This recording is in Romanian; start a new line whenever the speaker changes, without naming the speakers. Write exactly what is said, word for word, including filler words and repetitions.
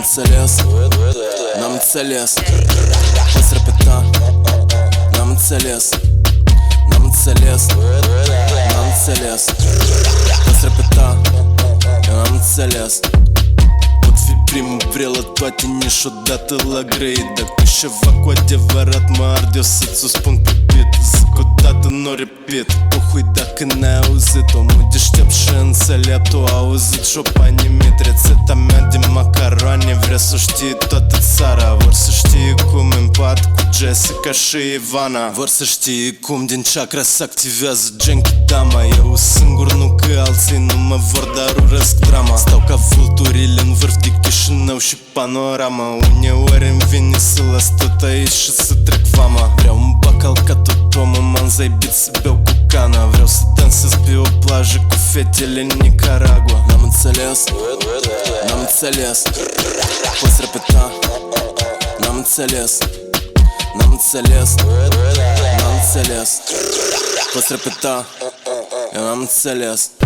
înțeles, n-am înțeles. Poți repeta, n-am înțeles, n-am înțeles, n-am înțeles. Poți repeta, eu n-am înțeles. Pot fi primul vrel la toate, niciodată la grei. Dacă ceva cu adevărat mă arde, o să-ți o spun pe beat. Zic odată, n-o repet, pohui dacă n-ai auzit. Omul deștept și înțelept, o auzit și-o panimit. Rețeta mea de macaroane vrea să știe toată țara. Vor să știe cum împat cu Jessica și Ivana. Vor să știe cum din chakra se activează Genkidama. Eu singur, nu că alții nu mă vor, dar urăsc drama. Stau ca vulturile în vârf de Chișinău și panorama. Uneori îmi vine să las tot aici și să trec vama. Vreau un bacal ca tot omul, m-am zaibit să beau cu cana. Vreau să dansez pe o plajă cu fetele în Nicaragua. N-am înțeles, n-am înțeles. Poți repeta, n-am înțeles, n-am înțeles, n-am înțeles. Poți repeta, eu n-am înțeles.